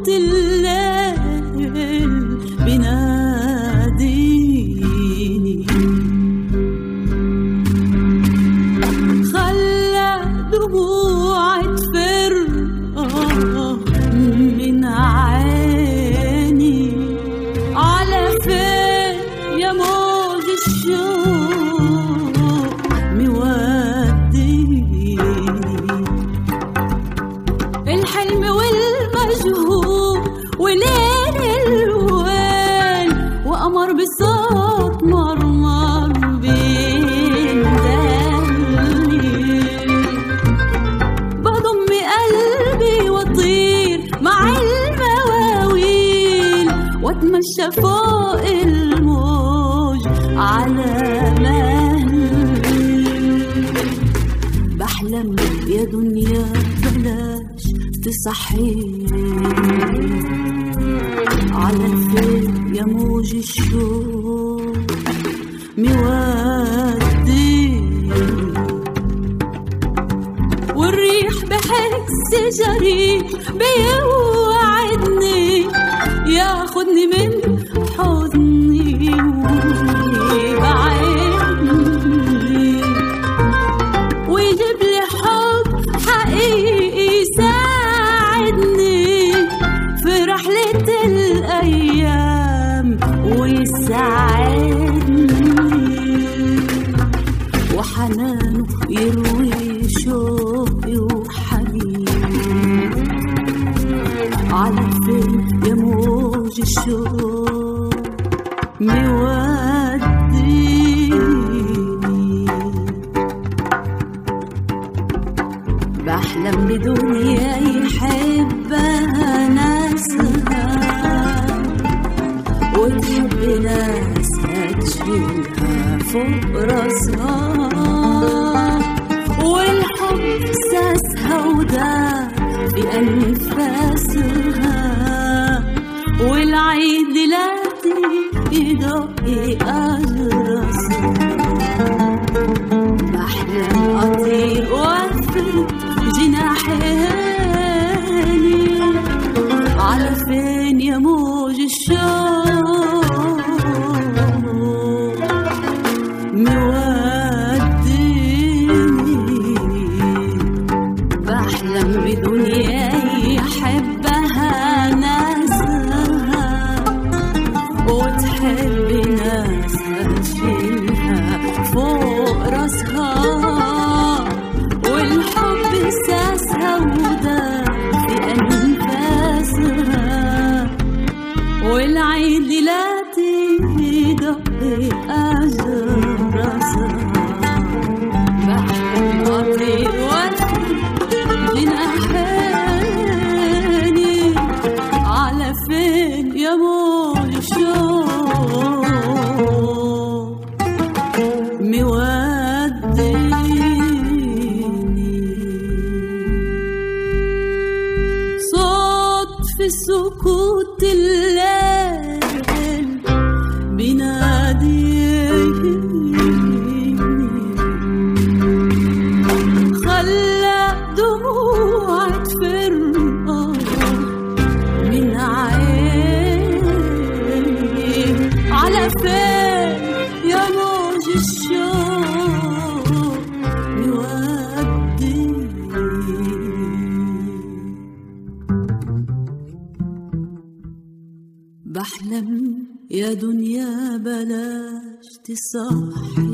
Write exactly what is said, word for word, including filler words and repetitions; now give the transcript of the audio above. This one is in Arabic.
سكوت الليل بناديني، خلى دموعي تفر من عيني. على فين يا موج الشوق موديني؟ الحلم والمجهول وليل الويل وقمر بصوت مرمر بيندهني. بضم قلبي وطير مع المواويل واتمشى فوق الموج على مهلي. بحلم يا دنيا بلاش تصحيني، على فين يا موج الشوق موديني؟ والريح بحس جري بيوعدني ياخدني من حضني ويبعدني ويجيب لي حب حقيقي يساعدني في رحلة الأيام ويساعدني، وحنانه يروي شوقي وحنيني. على فين يا موج الشوق موديني؟ بحلم بدنيا يحبها ناسها وتحب ناسها تشيلها فوق راسها، والحب ساسها ودار بأنفاسها، والعيد لاتي يدق أجراسها. بحلم أطير وأفرد جناحيني، على فين يا موج الشوق موديني؟ بحلم بدنيا يحبها ناسها وتحب ناسها تشيلها فوق راسها، والحب ساسها ودار في أنفاسها، والعيد لاتي يدق أجراسها. بحلم أطير وأطير جناحيني، على فين يا موج الشوق موديني؟ صوت في سكوت الليل بناديني، خلى دموع تفر من عيني. على فين يا موج الشوق موديني؟ بحلم يا دنيا بلاش تصحي،